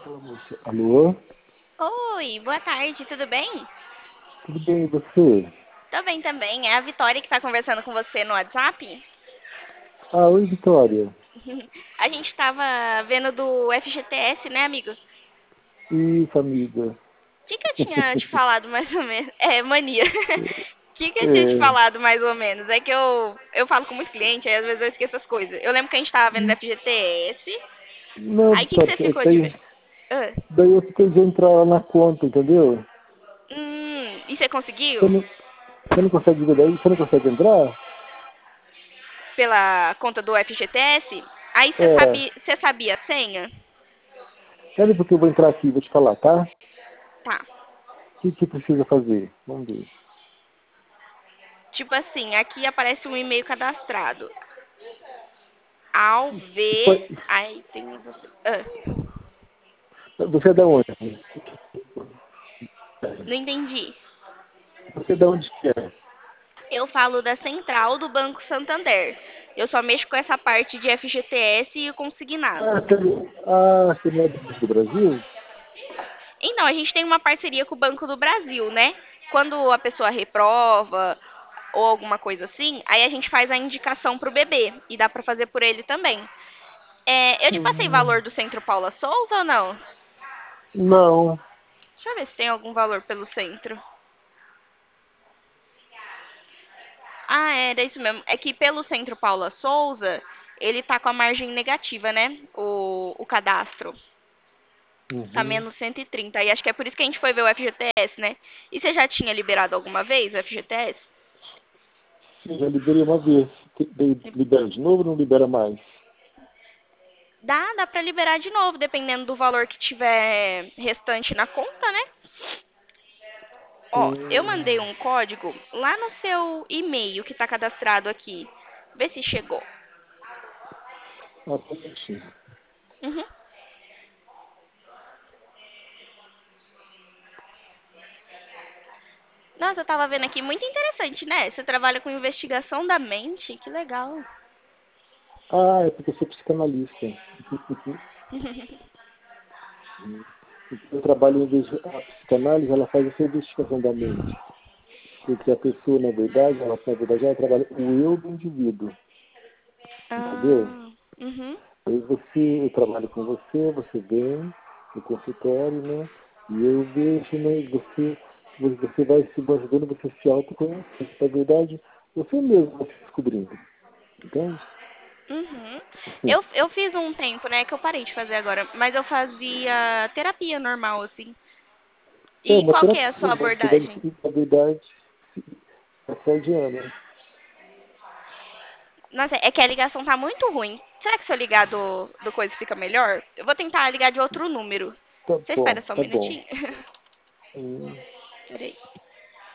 Aquela moça. Alô? Oi, boa tarde, tudo bem? Tudo bem, e você? Tô bem também. É a Vitória que tá conversando com você no WhatsApp? Ah, oi, Vitória. A gente tava vendo do FGTS, né, amigo? O Isso, amiga. que eu tinha te falado mais ou menos? É, mania. O que eu tinha te É, falado mais ou menos? É que eu falo com muito cliente, aí às vezes eu esqueço as coisas. Eu lembro que a gente tava vendo do FGTS. não, Aí o que Vitória, você ficou de ver? daí, Ah, daí eu fiquei de entrar lá na conta, entendeu? e você Você conseguiu? não, você não consegue ver daí? Você não consegue entrar? Pela conta do FGTS? Aí É, você sabia a senha? peraí porque eu vou entrar aqui e vou te falar, tá? Tá. O que que precisa fazer? Vamos ver. Tipo assim, aqui aparece um e-mail cadastrado. Ao ver. Foi- Aí tem você. Você é da onde? Não entendi. Você é da onde que é? Eu falo da central do Banco Santander. Eu só mexo com essa parte de FGTS e Ah, consignado. você não é do Banco do Brasil? Então, a gente tem uma parceria com o Banco do Brasil, né? Quando a pessoa reprova ou alguma coisa assim, aí a gente faz a indicação pro bebê. E dá pra fazer por ele também. É, eu te passei valor Hum, do Centro Paula Souza ou não? não. Deixa eu ver se tem algum valor pelo centro. Ah, era isso mesmo. É que pelo Centro Paula Souza, ele tá com a margem negativa, né? O cadastro. Tá Uhum. menos 130. E acho que é por isso que a gente foi ver o FGTS, né? E você já tinha liberado alguma vez o FGTS? Sim, já liberei uma vez. Libera de novo ou não libera mais? Dá pra liberar de novo, dependendo do valor que tiver restante na conta, né? Ó, eu mandei Hum, um código lá no seu e-mail que tá cadastrado aqui. Vê se chegou. só um minutinho. Uhum. Nossa, eu tava vendo aqui, muito interessante, né? Você trabalha com investigação da mente, que legal. Ah, é porque eu sou psicanalista. Eu trabalho em a psicanálise, ela faz essa investigação da mente. Porque a pessoa, na verdade, ela trabalha o eu do indivíduo. Entendeu? Ah, uhum, Aí eu trabalho com você, você vem no consultório, né? E eu vejo, né? Você vai se ajudando, você se autoconhecer. Na verdade, você mesmo vai se descobrindo. Entende? uhum. Eu fiz um tempo, né, que eu parei de fazer agora, mas eu fazia terapia normal, assim. É E uma qual que é a terapia, sua abordagem? na verdade, é freudiana. Nossa, é que a ligação tá muito ruim. Será que se eu ligar do coisa fica melhor? Eu vou tentar ligar de outro número. Tá Você bom, espera só um tá bom. minutinho? Hum. Peraí.